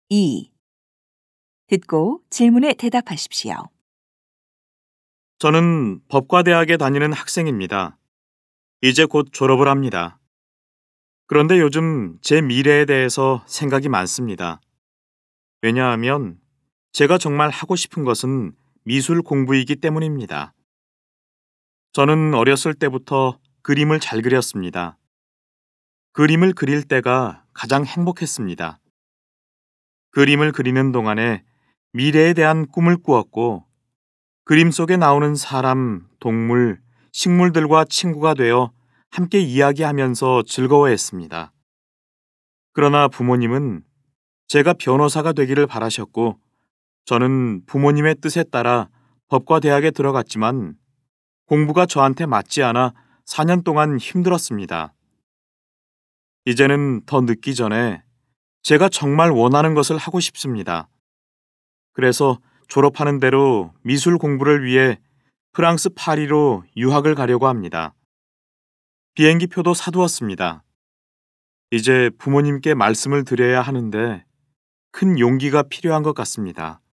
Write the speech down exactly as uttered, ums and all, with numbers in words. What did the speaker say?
이. 듣고 질문에 대답하십시오. 저는 법과대학에 다니는 학생입니다. 이제 곧 졸업을 합니다. 그런데 요즘 제 미래에 대해서 생각이 많습니다. 왜냐하면 제가 정말 하고 싶은 것은 미술 공부이기 때문입니다. 저는 어렸을 때부터 그림을 잘 그렸습니다. 그림을 그릴 때가 가장 행복했습니다. 그림을 그리는 동안에 미래에 대한 꿈을 꾸었고, 그림 속에 나오는 사람, 동물, 식물들과 친구가 되어 함께 이야기하면서 즐거워했습니다. 그러나 부모님은 제가 변호사가 되기를 바라셨고, 저는 부모님의 뜻에 따라 법과 대학에 들어갔지만 공부가 저한테 맞지 않아 사 년 동안 힘들었습니다. 이제는 더 늦기 전에 제가 정말 원하는 것을 하고 싶습니다. 그래서 졸업하는 대로 미술 공부를 위해 프랑스 파리로 유학을 가려고 합니다. 비행기 표도 사두었습니다. 이제 부모님께 말씀을 드려야 하는데 큰 용기가 필요한 것 같습니다.